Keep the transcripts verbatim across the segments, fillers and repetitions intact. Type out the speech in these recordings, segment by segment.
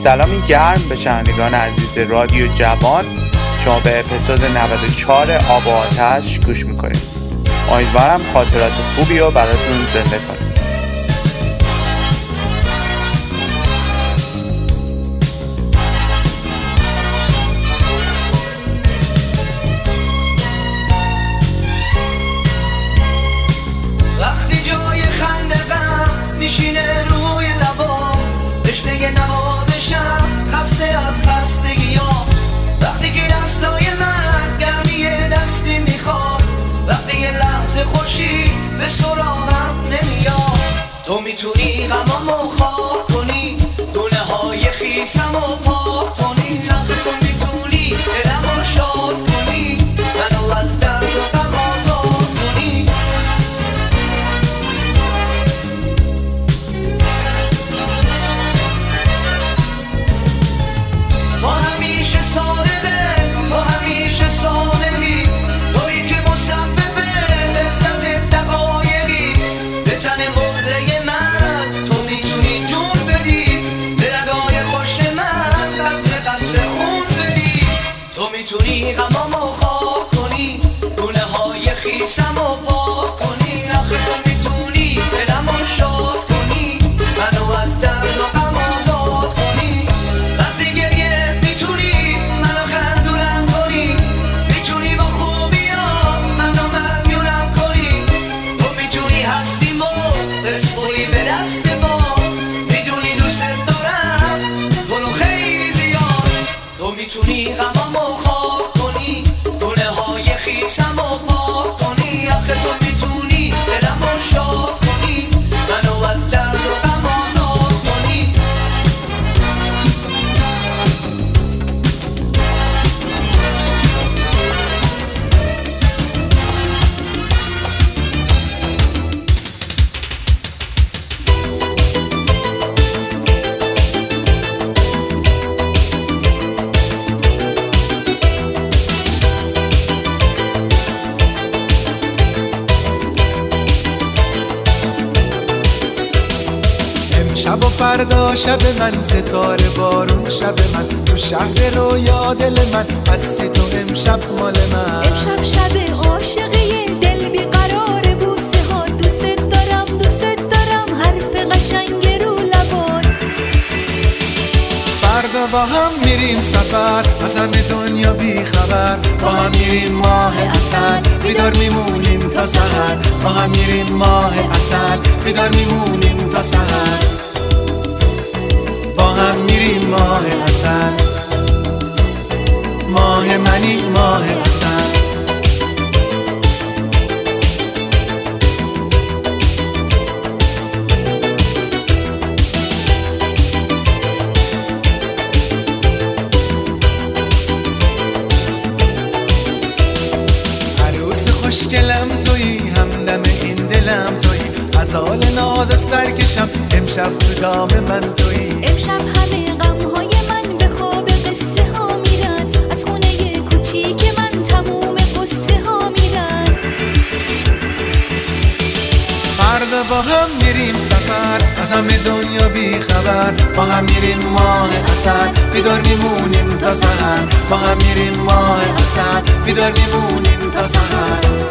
سلامی گرم به شنوندگان عزیز رادیو جوان. شما به اپیزود نود و چهار آب و آتش گوش میکنید. امیدوارم خاطرات خوبی رو براتون زنده کنید. وقتی جای خنده غم میشینه روی لبام، تشنه نوازشم خسته از خستگیام. وقتی که دستای من گرمی دستی میخواد، وقتی یه لحظه خوشی به سراغم نمیاد. تو میتونی غمامو خاک کنی، دونه های خیسمو پاک کنی. آخه تو میتونی دلمو شاد کنی، منو از درد و غم آزاد کنی. تو همیشه صادقه، تو همیشه صادقی، تویی که مسبب لذت دقایقی. به تن مرده من تو میتونی جون بدی، به رگای خوش من قطره قطره خون بدی. تو میتونی غمامو خاک کنی، گونه های خیسمو پاک کنی. آخه تو میتونی دلمو شاد کنی، منو از درد و غم آزاد کنی. وقتی گریه میتونی منو خندونم کنی، میتونی با خوبیام منو مدیونم کنی. تو میتونی هستیمو بسپری به دست ما، میدونی دوست دارم تو رو خیلی زیاد. تو میتونی غمامو خاک کنی، گونه های خیسمو پاک کنی. آخه تو میتونی دلمو شاد کنی، منو از درد و غم آزاد کنی. شب و فردا شب من، ستاره بارون شب من، تو شهر رویا دل من، هستی تو امشب مال من. امشب شب عاشقی، دل بیقرار بوسه ها، دوست دارم دوست دارم حرف قشنگ رو لبات. فردا با هم میریم سفر، از همه دنیا بی خبر. با هم میریم ماه عسل، بیدار میمونیم تا سحر. با هم میریم ماه عسل، بیدار میمونیم تا سحر. با هم میریم ماه عسل، ماه منی ماه عسل. عروس خوشگلم تویی، همدم این دلم تویی، غزال ناز سرکشم امشب تو دام من تویی. امشب همه غمهای من به خواب قصه ها میرن، از خونه کوچیک من تموم قصه ها میرن. فردا با هم میریم سفر، از همه دنیا بی خبر. با هم میریم ماه عسل، بیدار میمونیم تا سحر. با هم میریم ماه عسل، بیدار میمونیم تا سحر.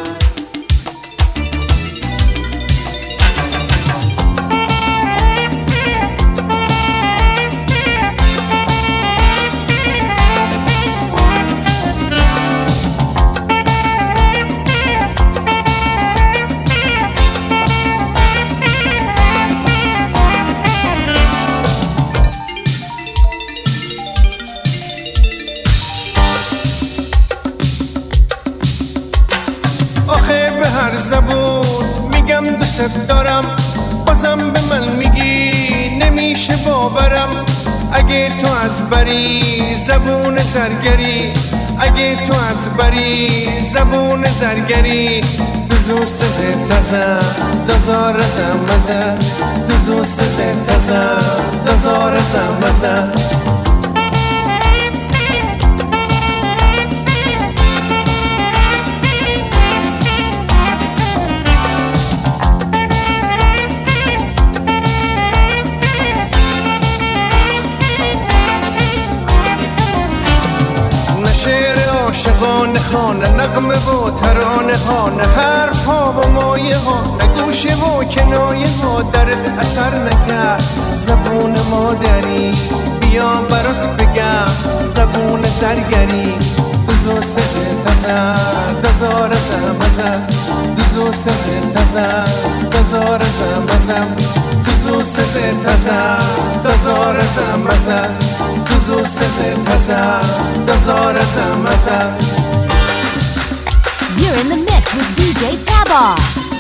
هر زبون میگم دوست دارم، بازم به من میگی نمیشه باورم. اگه تو از بری زبون زرگری، اگه تو از بری زبون زرگری. دوست تازه دزار زمزه، دوست تازه دزار زمزه. نغمه و ترانه ها، نه حرف ها و مایه ها، نه گوشه و کنایه ها درد اثر نکرد. زبون مادری بیا برات بگم، زبون زرگری دوزو سه تزر دزار زمزم، دوزو سه تزر دزار زمزم، دوزو سه تزر دزار زمزم، دوزو سه تزر دزار زمزم. You're in the mix with دی جی Tabar.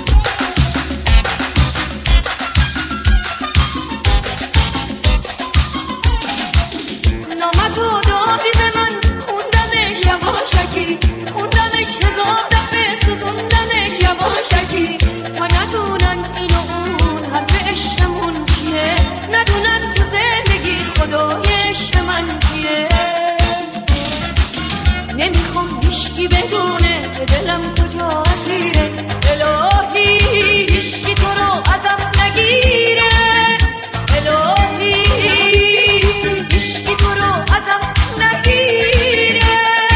نامت و دادی به من خوندمش یواشکی، خوندمش هزار دفعه سوزوندمش یواشکی، تا ندونن این و اون حرف عشقمون چیه، ندونن تو زندگی خدای عشق من کیه. نمیخوام هیشکی بدونه که دلم کجا اسیره، الهی هیشکی تو رو ازم نگیره، الهی هیشکی تو رو ازم نگیره.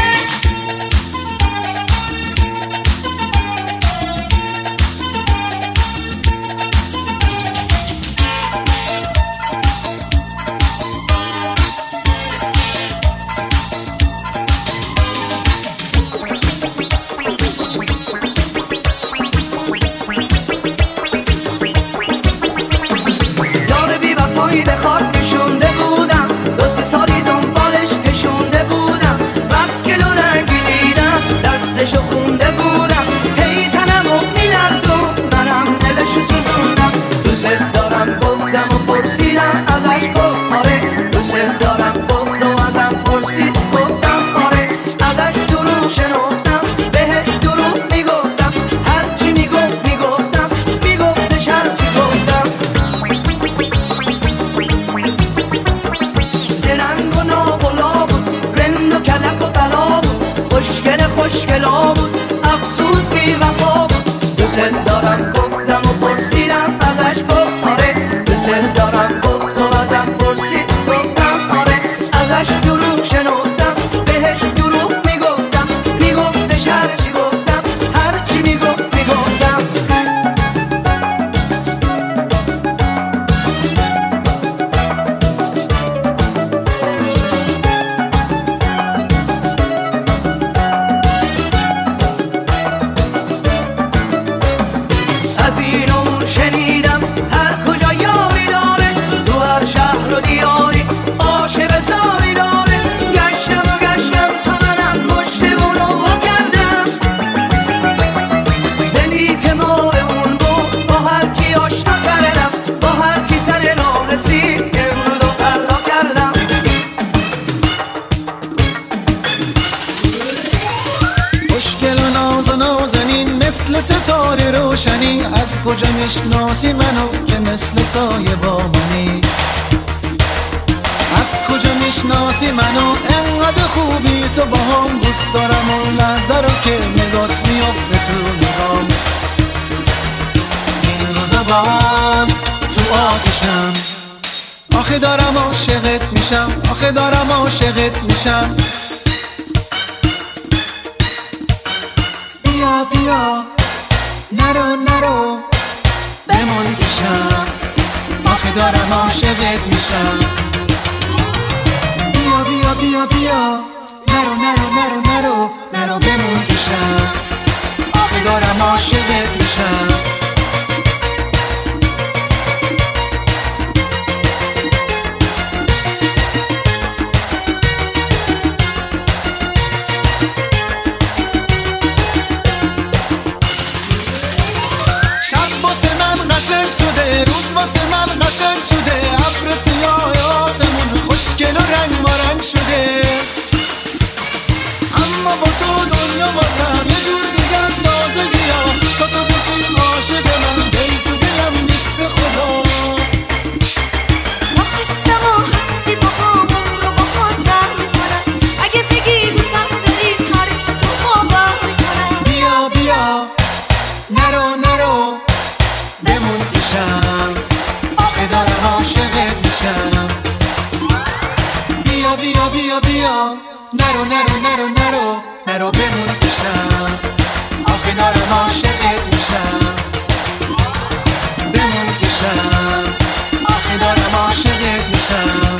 از کجا میشناسی منو که مثل سایه با منی، از کجا میشناسی منو انقدر خوبی تو با هم. دوست دارم اون لحظه رو که نگات میافته تو نگام، این روزا باز تو آتشم، آخه دارم عاشقت میشم، آخه دارم عاشقت میشم. بیا بیا نرو نرو بمون پیشم، آخه دارم عاشقت میشم. بیا بیا بیا بیا نرو نرو نرو نرو نرو بمون پیشم، آخه دارم عاشقت میشم. قشنگ شده روز واسه من قشنگ شده، ابر سیاه آسمون خوشگل و رنگ مارنگ شده، اما با تو دنیا بازم یه جور دیگه از تازگی ها، تا تو بشی عاشق من دل تو دلم نیست به خدا. ما خستم و هستی با هم رو با خود زر میکنم، اگه بگی دوستم داری حرف تو باور میکنم. بیا بیا نرو نرو بمون پیشم، آخه دارم عاشقت میشم. بیا بیا بیا بیا بیا نرو نرو نرو نرو نرو بمون پیشم آخه دارم عاشقت میشم بمون پیشم آخه دارم عاشقت میشم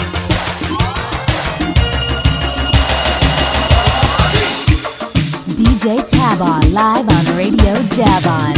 دی جی Tabon live on Radio Javon.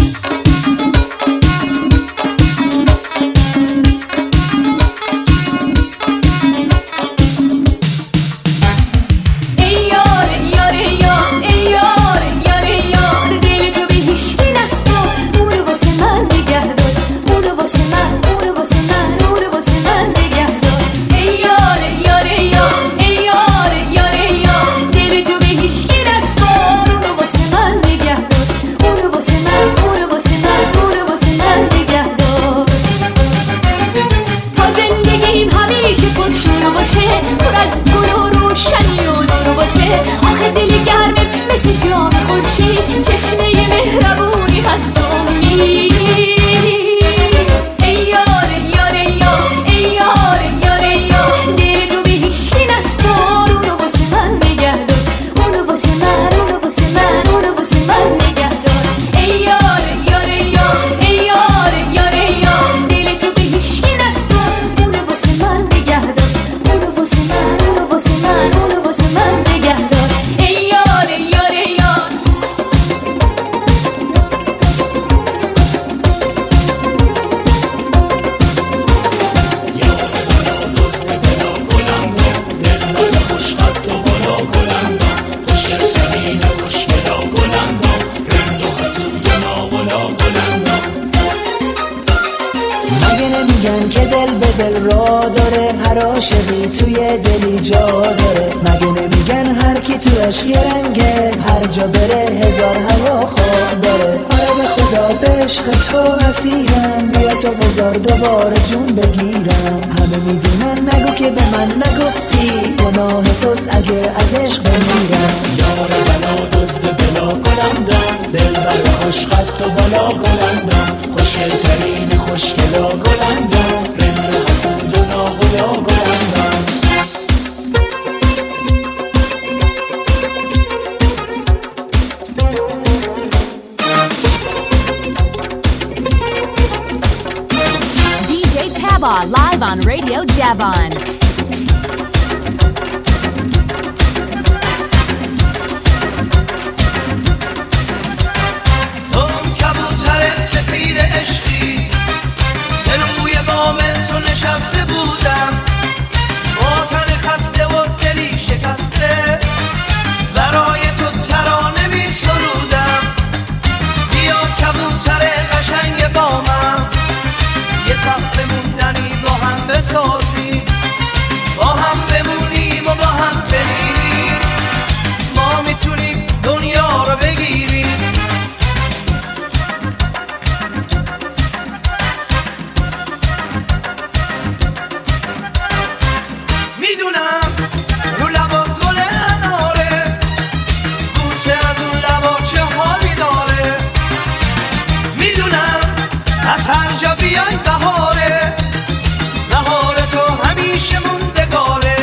دوباره جون بگیرم همه میدونن نگو که به من نگفتی گناه توست اگه از عشق بمیرم یار بلا دزد بلا گلندم دل بر خوش خط و بالا گلندم خوشگل ترین خوشگلا گلندم رند و حسود و ناغلا گلندم Live on Radio Javon. اون کبوتر سفید عشقی که روی بام تو نشسته بودم با تن خسته و دلی شکسته برای تو ترانه می سرودم بیا کبوتر قشنگ بامم یه صفحه موندنی با هم بسازیم با هم بمونیم و با هم بریم ما میتونیم دنیا رو بگیریم میدونم رو لبات گل اناره بوسه از اون لبا چه حالی داره میدونم از هر جا بیای بهاره بهار تو همیشه موندگاره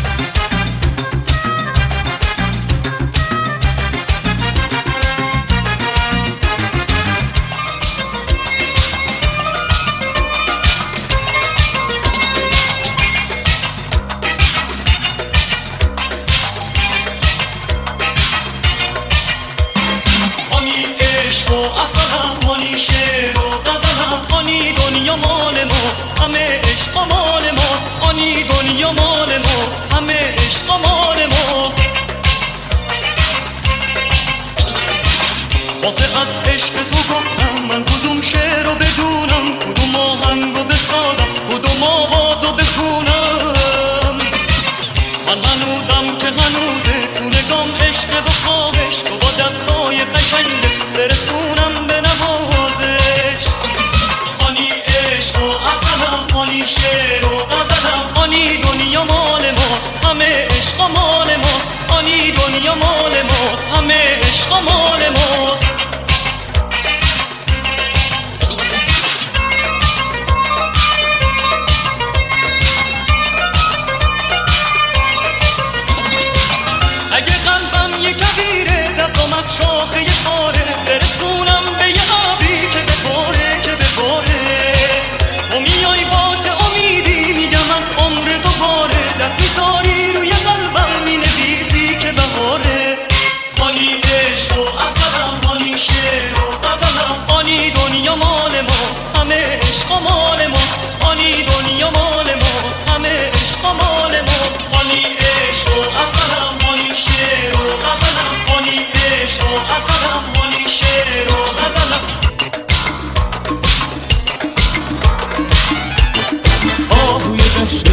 آنی عشق و اصلا آنی شعر و غزلم آنی دنیا مال ما همه عشق مال ما آنی دنیا مال ما همه عشق مال ما واسه از عشق تو گفتم من کدوم شعر رو بدونم کدوم آهنگ رو بسازم کدوم آواز رو بخونم من هنوزم که هنوزه تو نگام عشق و خواهش تو با دستای قشنگ برسونم به نوازش آنی عشق و اصلا آنی شعر و غزلم آنی دنیا مال ما همه عشق مال ما آنی دنیا مال ما همه عشق مال ما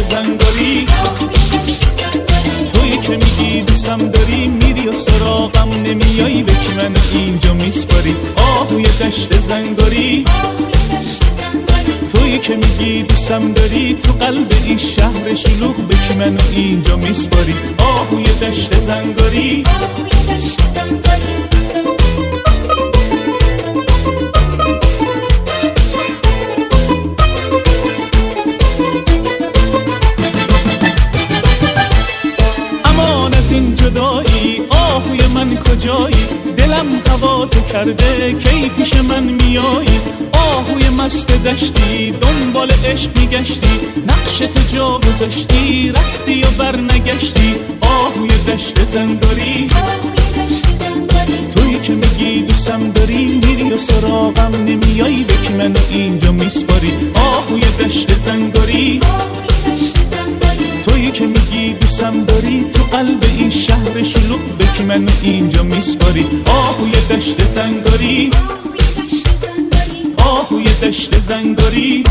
زنگاری، تویی که میگی دوستم داری میری و سراغم نمیایی به که منو اینجا میسپاری. آهوی دشت زنگاری، تویی که میگی دوستم داری تو قلب این شهر شلوغ به که منو اینجا میسپاری. آهوی دشت زنگاری، امان از این جدایی آهوی من کجایی، دلم هوا تو کرده کی پیش من میایی. آهوی مست دشتی دنبال عشق میگشتی، نقش تو جا گذاشتی رفتی و بر نگشتی. آهوی دشت زنگاری، تویی که میگی دوستم داری میری و سراغم نمیایی به که منو اینجا میسپاری. آهوی دشت زنگاری، تویی که میگی دوستم داری تو قلب این شهر شلوغ به که منو اینجا میسپاری. آهوی دشت زنگاری، آهوی دشت زنگاری.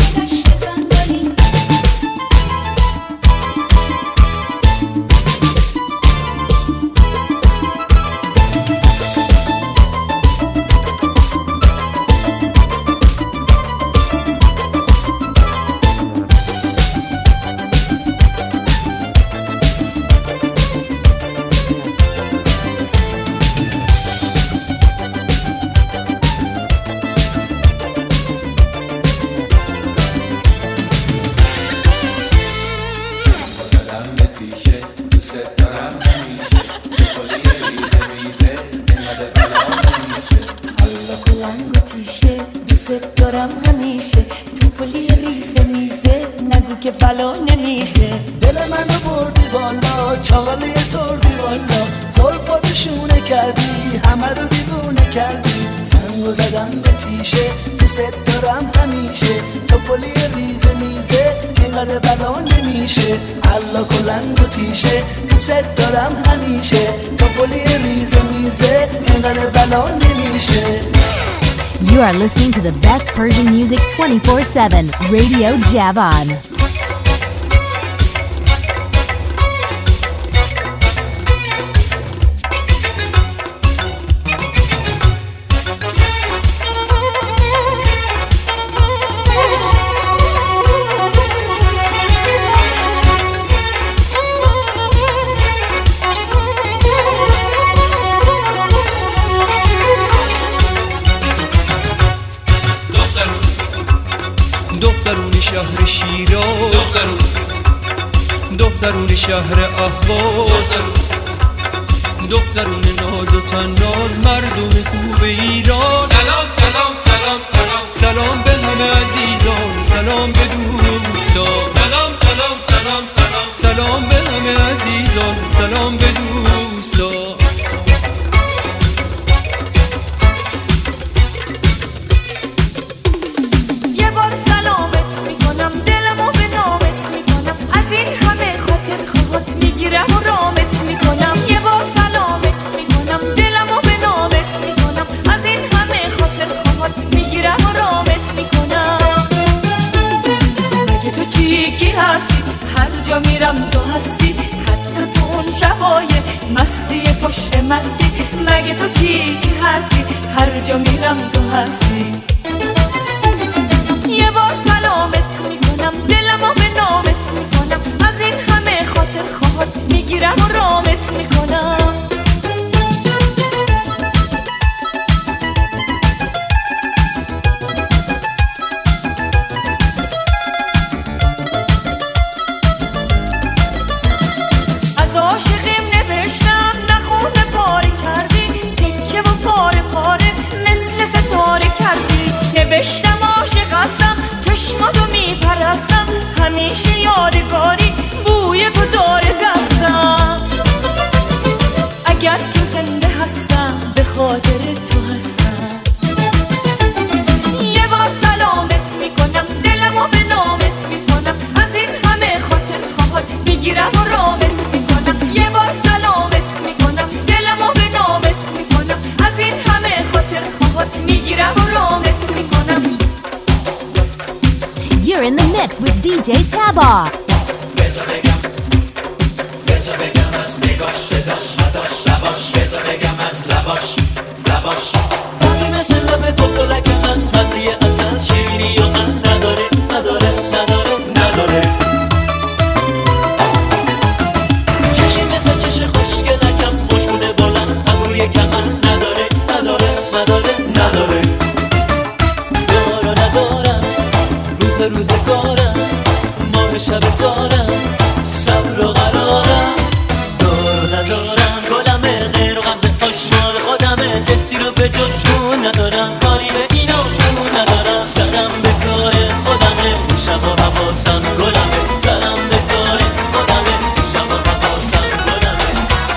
You are listening to the best Persian music twenty-four seven, Radio Javan. دخترون شهر شیراز، دخترون دخترون شهر اهواز، دخترون ناز و تناز، مردم خوب ایران. سلام سلام سلام سلام سلام به همه عزیزان، سلام به دوستان. سلام سلام سلام سلام سلام به همه عزیزان، سلام به دوستان. میرم تو هستی، حتی تو اون شبای مستی پشت مستی. مگه تو کی کی هستی، هر جا میرم تو هستی. یه بار سلامت میکنم، دلمو به نامت میکنم، از این همه خاطر خواهد میگیرم و رامت میکنم. عاشقیم نوشتم نخونه پاره کردی، تکه و پاره پاره مثل ستاره کردی. نوشتم عاشق هستم، چشماتو میپرستم، همیشه یادگاری بوی تو داره دستم. اگر که زنده هستم به خاطر تو هستم. یه بار سلامت میکنم، دلمو به نامت میکنم، از این همه خاطر خواهد میگیرم و رامت. You're in the mix with D J Tabar. بذار بگم بذار بگم از نگاش صداش نداش لباش بذار بگم از لباش لباش باقی مثل لب فکلک من مزه اصل شیرینی و من نداره نداره نداره نداره چشی مثل چش خوشگلکم مشکونه بلند ابروی کمن نداره نداره نداره نداره دارا ندارم روز روزگارم ماه شب تارم صبر و قرارم دارا ندارم گلمه غیر و غمزه آشنا به خودمه کسی رو به جز اون ندارم کاری به این و اون ندارم سرم به کار خودمه شب و حواسم گلمه سرم به کار خودمه شب و حواسم گلمه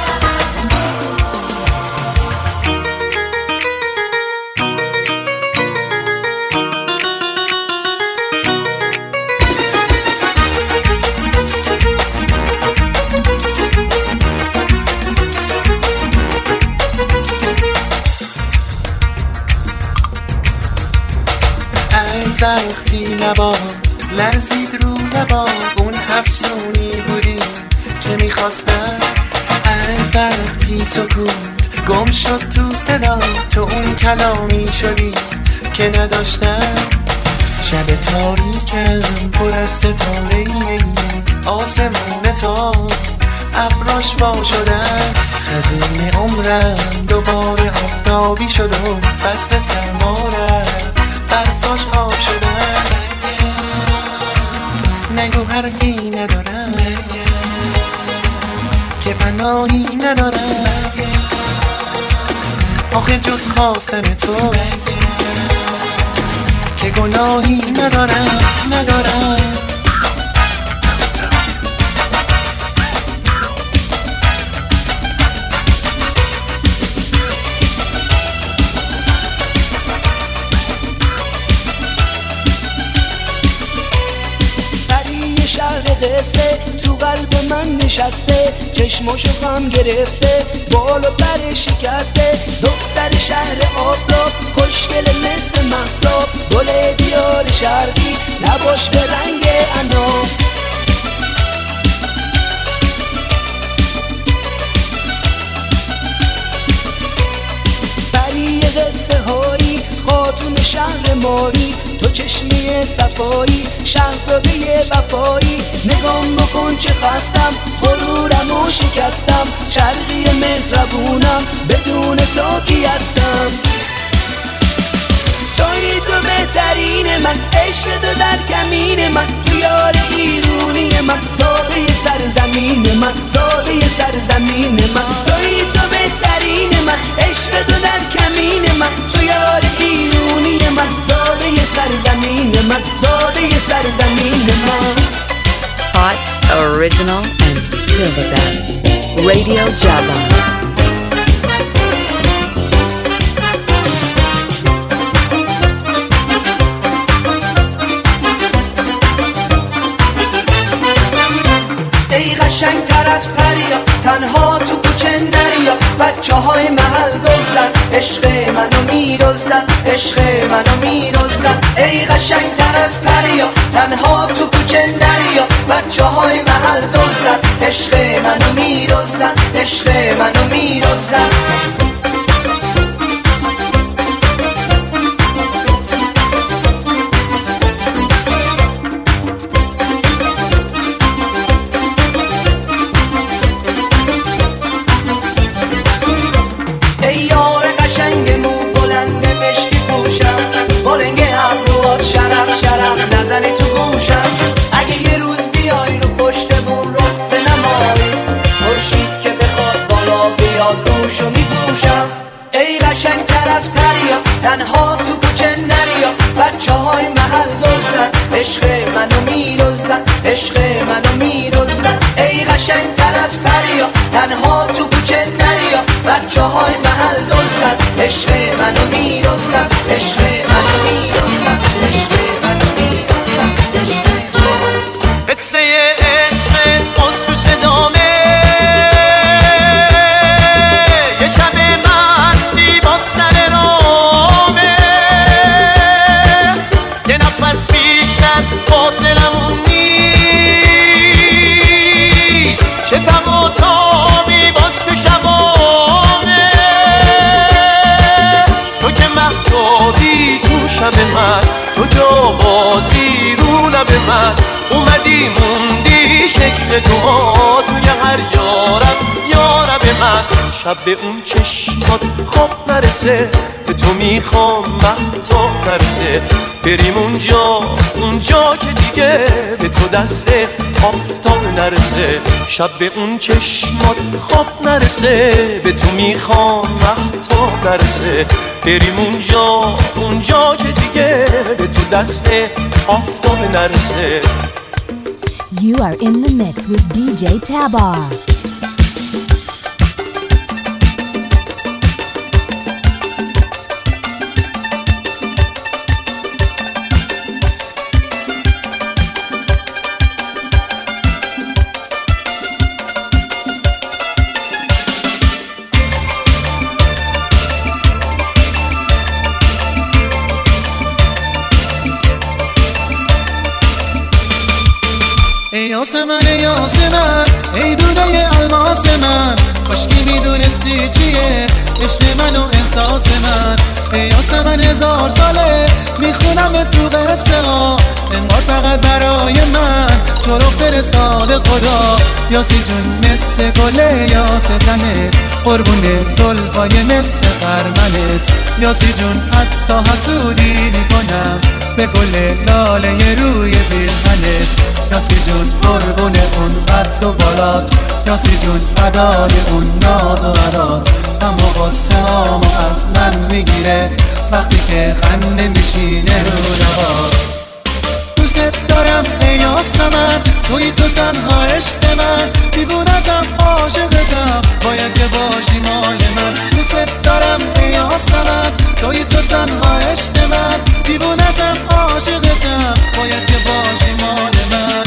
از وقتی لبات لرزید رو لبات اون افسونی بودی که میخواستم از وقتی سکوت گم شد تو صدا تو اون کلامی شدی که نداشتم شب تاریکم پر از ستاره آسمون تا ابراش وا شدن خزون عمرم دوباره آفتابی شد و فصل سرما رفت برفاش آب شدن نگو حرفی ندارم که پناهی ندارم آخه جز خواستن تو که گناهی ندارم ندارم قصه تو قلب من نشسته چشماشو غم گرفته بال و پر شکسته دختر شهر آفتاب خوشگل مثل مهتاب گل دیار شرقی لباش به رنگ عناب بری قصه هایی خاتون شهر ماری تو چشمی صفایی شهزاده وفایی نگام بکن چه خستم غرورم و شکستم شرقی مهربونم بدون تو کی هستم توی تو بهترین من عشق تو در کمین من تو یار ایرونی من زاده سرزمین من زاده سرزمین من توی تو بهترین من عشق تو در کمین من تو یار ایرونی من زاده سرزمین من زاده سرزمین من Hot, original, and still the best. Radio Jabon. ای قشنگ تر از پریا تنها تو کوچه نریا بچه های محل دزدن عشق منو میرزدن عشق منو میرزدن ای قشنگ تر از پریا تنها تو کوچه نریا بچه های محل دزدن عشق منو میرزدن عشق منو میرزدن نزنی تو گوشم اگه یه روز بیای رو پشتمون رو به نمایی مرشید که بخواد بالا بیاد روشو میپوشم ای قشنگ تر از پریا تنها تو کوچه نریا بچه های محل دزدن عشق منو میرزدن عشق منو میرزدن ای قشنگ تر از پریا تنها تو کوچه نریا بچه های محل دزدن عشق منو میرزدن عشق منو میرزدن عشق قصه عشق باز تو صدامه یه شب مستی با سر رامه یه نفس بیشتر فاصلمون نیست نوازی رو لب من، اومدی موندی شکل دعا توی هر یارم یارم من. شب به اون چشمات خواب نرسه، به تو میخوام مهتاب نرسه، بریم اونجا اونجا که دیگه به تو دست آفتاب نرسه. شب به اون چشمات خواب نرسه، به تو میخوام مهتاب نرسه، بریم اونجا اونجا که دیگه به تو دست آفتاب نرسه. You are in the mix with دی جی Tabar. یاسمن یاسمن ای دوده الماس من، کاشکی میدونستی چیه عشق من و احساس من. ای یاسمن هزار ساله میخونم تو قصه ها، انگار فقط برای من تو رو فرستاد خدا. یاسی جون مثل گله یاس تنت، قربون زلفای مثل خرمنت. یاسی جون حتی حسودی میکنم به گل لاله روی پیرهنت. یاسی جون قربون اون قد و بالات، یاسی جون فدای اون ناز و عدات. اما قصه هامو از من میگیره وقتی که خنده میشینه رو لبات. دوست دارم ای یاسمن، توی تو تنها عشق من، دیوونتم عاشقتم، باید که باشی مال من. دوست دارم ای یاسمن، توی تو تنها عشق من، دیوونتم عاشقتم، باید که باشی مال من.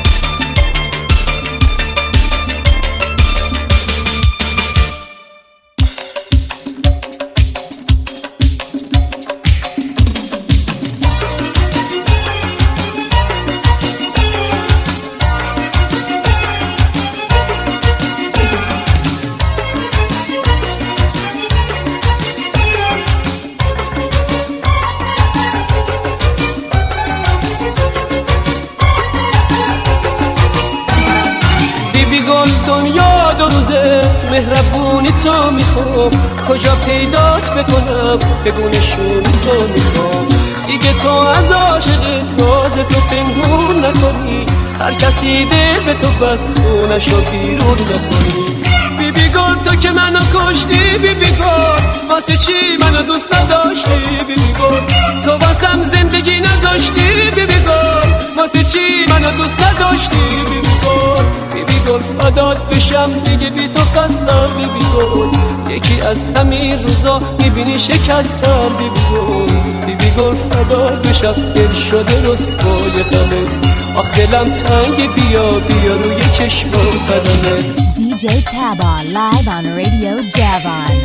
دنیا دو روزه مهربونی تو میخوام، کجا پیدات بکنم بگو نشونی تو میخوام. دیگه تو از عاشق راز تو پنهون نکنی، هر کسی دل به تو بست خونشو بیرون نکنی. بی بی گل تو که منو کشتی، بی بی گل واسه چی منو دوست نداشتی، بی بی گل تو واسم زندگی نداشتی، بی بی گل واسه چی منو دوست نداشتی، بی بی گل بی بی گل فدات بشم دیگه بی تو خستم، بی بی گل یکی از همین روزا میبینی شکستم، بی بی گل بی بی گل فدات بشم دل شده رسوای غمت، آخ دلم تنگ بیا بیا روی چشم و قدمت. دی جی Tabar live on Radio Javon.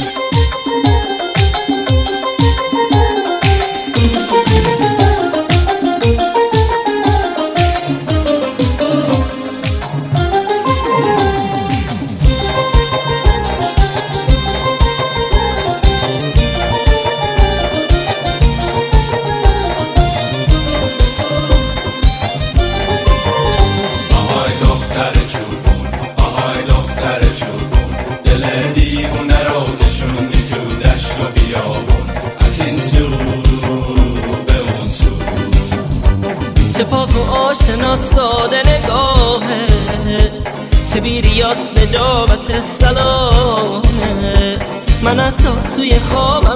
ساده نگاهه که بیریاس نجابت سلامه، من حتی توی خوابم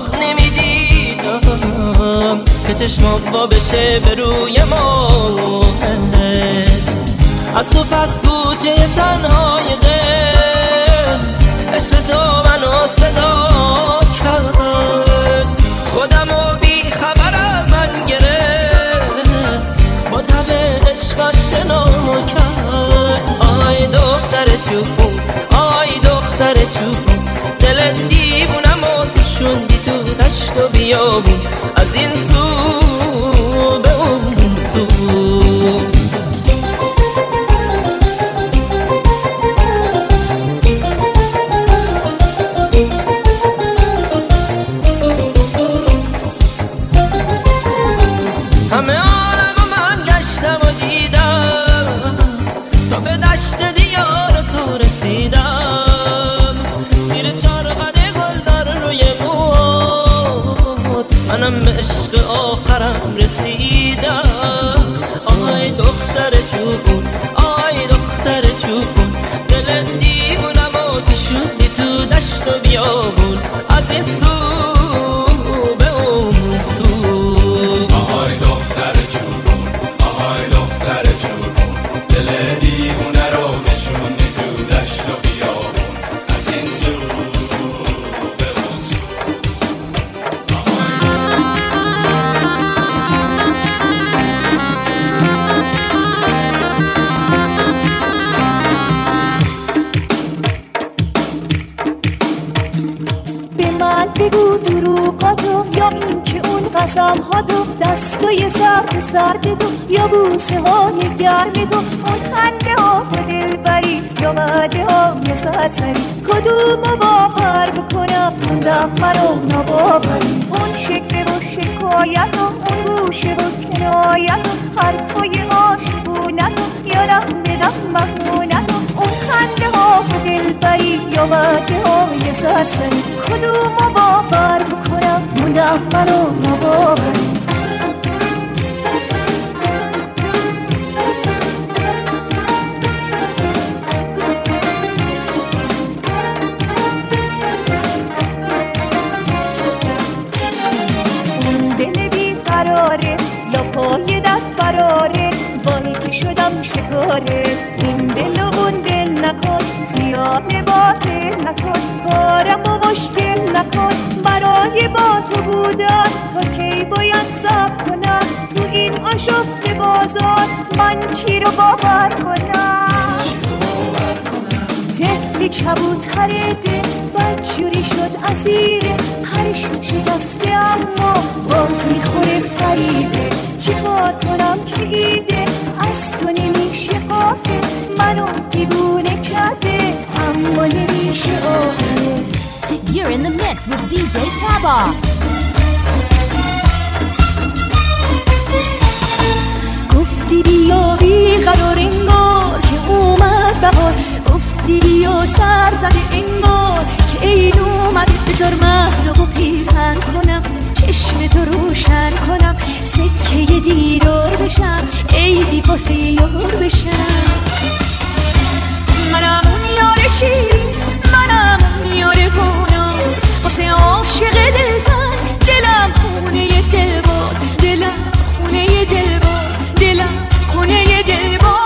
نمیدیدم که چشمام وا بشه به روی ماه. از تو پس کوچه تنهای غم عشق تو منو صدا کرد، خودمو بی خبر از من گرفت، با تب عشقش شنا کرد. آی دختر چوبون آی دختر چوبون دل دیوونم و شوندی تو دشت و بیابون، از این سو به اون سو. تو یا بوسه های گرم تو، اون خنده ها و دلبری یا وعده های زدسری، کدومو باور بکنم موندم منو نباوری. اون شکل و شکایت و اون گوشه و کنایت و حرفای عاشقونت و یادم بدم مهمونت و اون خنده ها و دلبری یا وعده های زدسری، کدومو باور بکنم موندم منو نباوری. یا پای دست فراره وای که شدم شکاره، این دل و اون دل نکن خیال باطل نکن، کارم و مشکل نکن برای با تو بودن، تا کی باید صبر کنم تو این آشفته بازار، من چی رو باور کنم؟ طفلی کبوتر دل بدجوری شد اسیره، پرش شکسته اما باز میخوره فریبه، چی کار کنم که ایده از تو نمیشه قافه، منو دیوونه کرده اما نمیشه آقه. You're in the mix with دی جی Taba. گفتی بیا بی قرار انگار که اومد بهار، گفتی بیا سر زده انگار که این اومد، بذار مهدو پیرهن کنم چشم تو روشن کنم، سکه دیدار بشم عیدی واسه یار بشم. منم اون یار شیرین، منم اون یار گناه، واسه عاشق دلتن دلم خونه دلباز، دلم خونه دلباز، دلم خونه دلباز.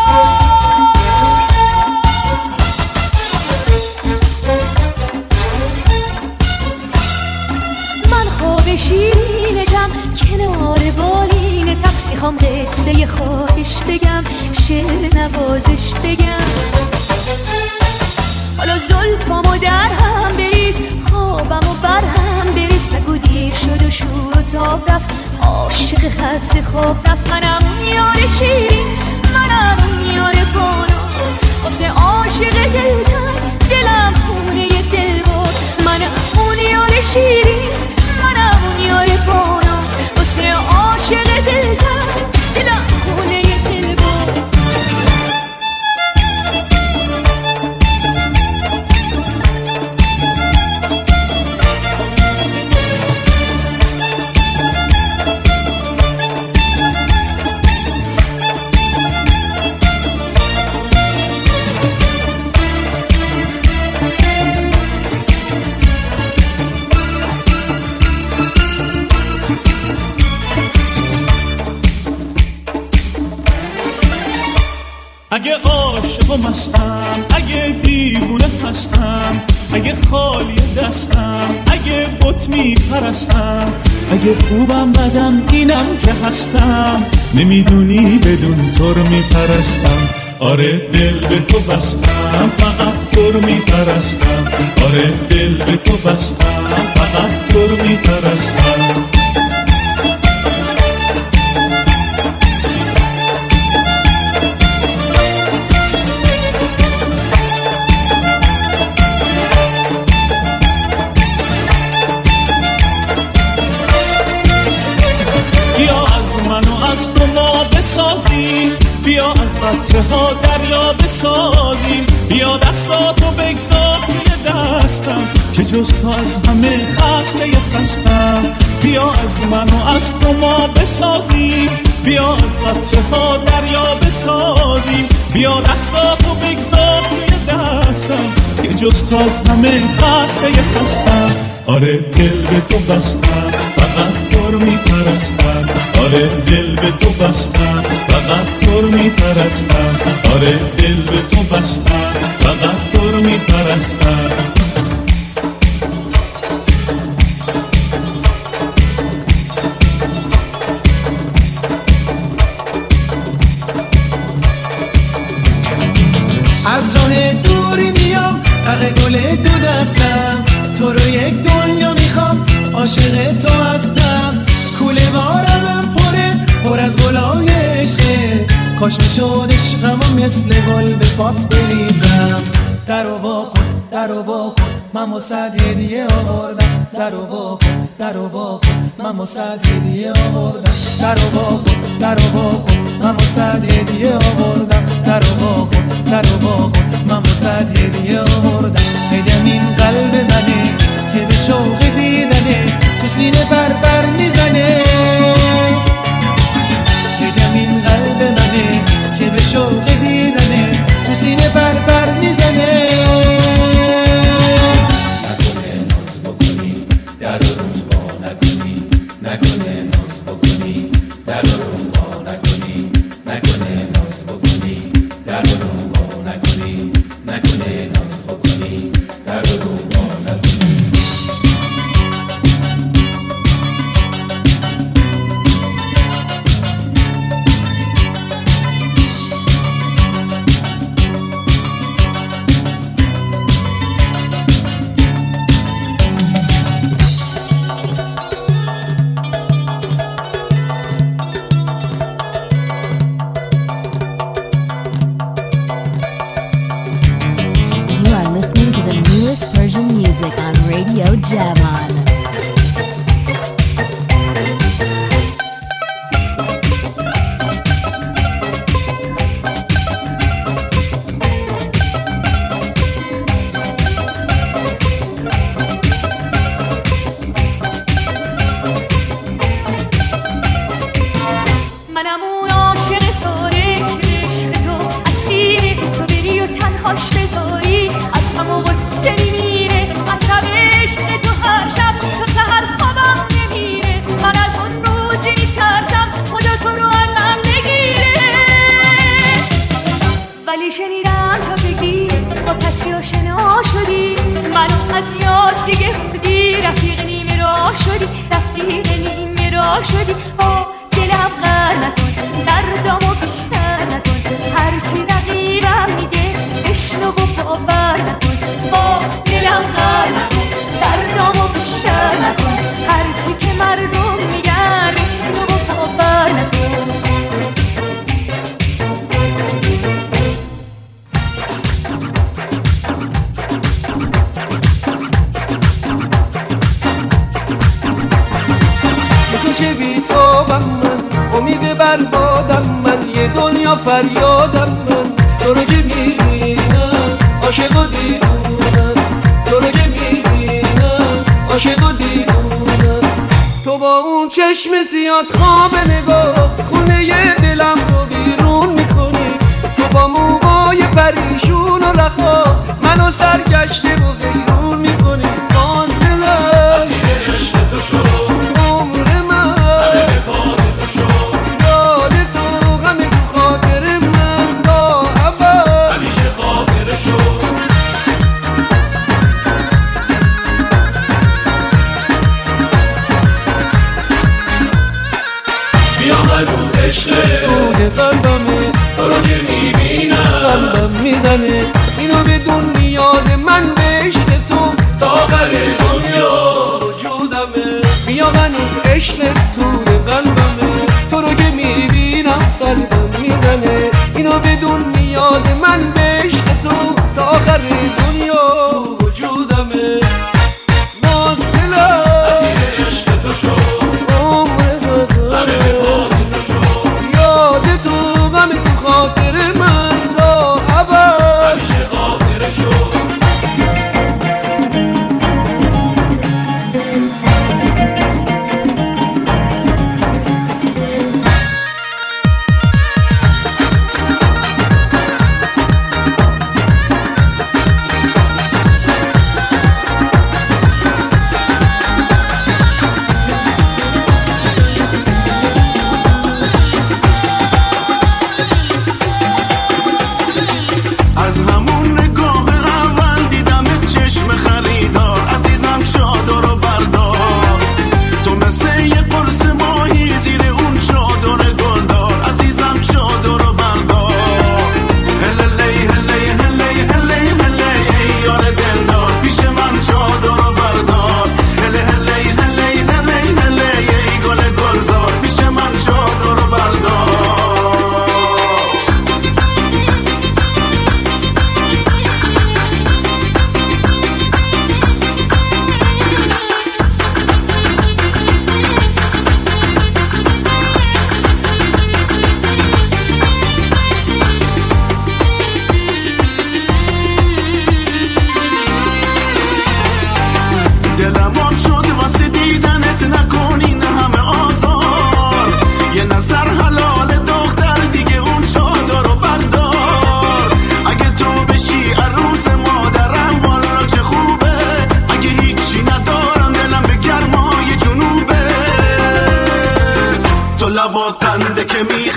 من خواب شیرینتم کنار بالینتم، میخوام قصه خواهش بگم شعر نوازش بگم، حالا زلفامو در هم بریز خوابمو بر هم بریز، نگو دیر شد و شور و تاب رفت عاشق خسته خواب رفت. منم اون یار شیرین، منم اون یار باناز، واسه عاشق دلتن دلم خونه دلباز. منم اون یار شیرین، منم اون یار باناز، واسه عاشق دلتن دلم خونه دلباز. اگه عاشق و مستم، اگه دیوونه هستم، اگه خالی دستم، اگه بت میپرستم، اگه خوبم بدم اینم که هستم، نمیدونی بدون تو رو میپرستم. آره دل به تو بستم فقط تو رو میپرستم، آره دل به تو بستم فقط تو رو میپرستم. از تو ما بسازیم، بیا از قطره ها دریا بسازیم، بیا دستاتو بگذار توی دستم که جز تو از همه خسته خستم. بیا از من و از تو ما بسازیم، بیا از قطره ها دریا بسازیم، بیا دستاتو بگذار توی دستم که جز تو از همه خسته خستم. آره دل به تو بستم فقط تو رو میپرستم، آره دل به تو بستم فقط تو رو میپرستم، آره دل به تو بستم فقط تو رو میپرستم. از راه دوری میام تقه گل دو دستم، تو رو یک دنیا میخوام عاشق تو هستم. کوله بارم پره پر از گلای عشقه، کاش میشد عشقمو مثل گل به پات بریزم. درو وا کن درو وا کن من واسد هدیه آوردم. درو وا کن درو وا کن من واسد هدیه آوردم. درو وا کن درو وا کن من واسد هدیه آوردم. درو وا کن درو وا کن من واسد هدیه آوردم. هدیه‌م این قلب منه که به شوق دیدنه تو سینه بر بر میزنه. هدیه‌م این قلب منه که به شوق دیدنه تو سینه بر بر میزنه. نکنه ناز بکنی در رو وا نکنی، نکنه ناز بکنی در رو وا نکنی، نکنه ناز بکنی در رو وا نکنی، نکنه ناز بکنی در رو وا نکنی. Jamon. منم اون عاشق ساره که عشق تو اسیر تو بری و تنهاش بذاری از همه غصه میمیره. عصب عشق تو هر شب تو سهر خوابم نمیره. من از اون روزی میترسم خدا تو رو از من بگیره. ولی شنیدم تا بگی با کسی آشنا شدی، منو از یاد دیگه خودی، رفیق نیمه راه شدی، رفیق نیمه راه شدی. آه دلم غر نکن دردامو بیشتر نکن، هرچی رقیبم میگه بشنو و باور نکن. با دلم غر نکن دردامو بیشتر نکن، هرچی که مردم میگن بشنو و باور نکن. امید بربادم من، یه دنیا فریادم من. تو رو که میبینم عاشق و دیوونم، تو رو که میبینم عاشق و دیوونم. تو با اون چشم سیاد خواب نگاه خونه ی دلم رو بیرون میکنی. تو با موهای پریشون و رخا منو سرگشته و حیرون میکنی. باز دلم اسیر عشق تو شد، عمر من همه به خاطر تو شد. یاد تو غم تو خاطر من تا ابد همیشه خاطر شد. بیا هنوز عشقه توی قلبمه، تو رو که میبینم قلبم میزنه. اینو بدون نیاز من به عشق تو تا آخر دنیا وجودمه. بیا هنوز عشق توی قلبمه، تو رو که میبینم قلبم میزنه. اینو بدون نیاز من به عشق تو تا آخر دنیا وجودمه. باز دلم اسیر عشق تو شد، عمر همه به خاطر تو شد. یاد تو غم تو خاطر من تا ابد همیشه خاطر شد.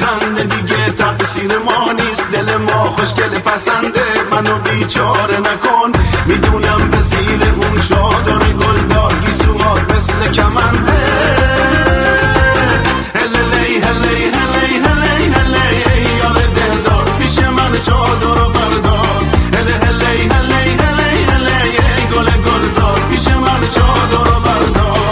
خنده دیگه تقصیر ما نیست، دل ما خوشگل پسنده، منو بیچاره نکن، میدونم به زیر اون شادر گلدار گیسوات مثل کمنده. هللی هلی هلی هلی هلی یار دلدار پیش من چادر رو بردار، هلی هلی هلی هلی هلی گل گلزار پیش من چادر رو بردار.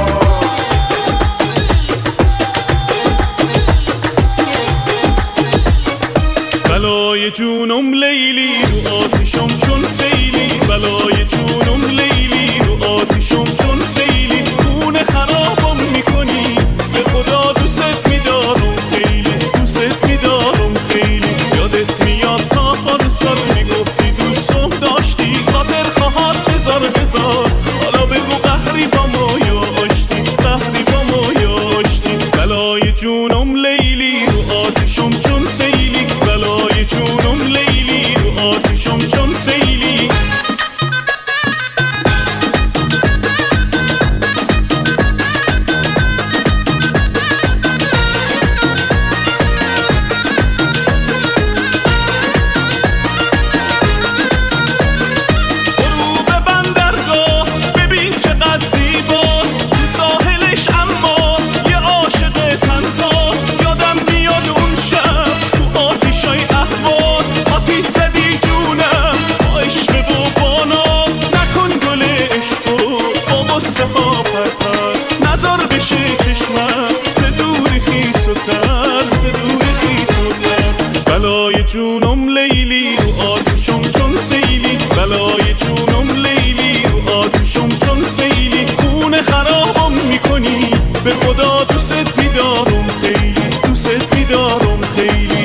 بلای جونم لیلی رو آتیشم چون سیلی، بلای جونم لیلی رو آتیشم چون سیلی، خونه خرابم میکنی به خدا دوست میدارم خیلی، دوست میدارم خیلی. یادت میاد تا پارسال میگفتی دوستم داشتی، خاطر خواهد هزار هزار، حالا بگو قهری با ما یا آشتی، قهری با ما یا آشتی. بلای جونم لیلی رو آتیشم چون سیلی، بلای جونم لیلی رو آتیشم چون سیلی. غروب بندرگاه ببین چقدر زیباست، ساحلش اما یه عاشق تنهاست. یادم میاد اون شب تو آتیشای اهواز، آتیش زدی جونم با عشق و با ناز. نکن گل عشقو با غصه ها پرپر، نذار بشه چشمم ز دوری خیس و تر، ز دوری خیس و تر. بلای جونم لیلی رو آتیشم چون سیلی، بلای جونم لیلی رو آتیشم چون سیلی، خونه خرابم میکنی به خدا دوست میدارم خیلی، دوست میدارم خیلی.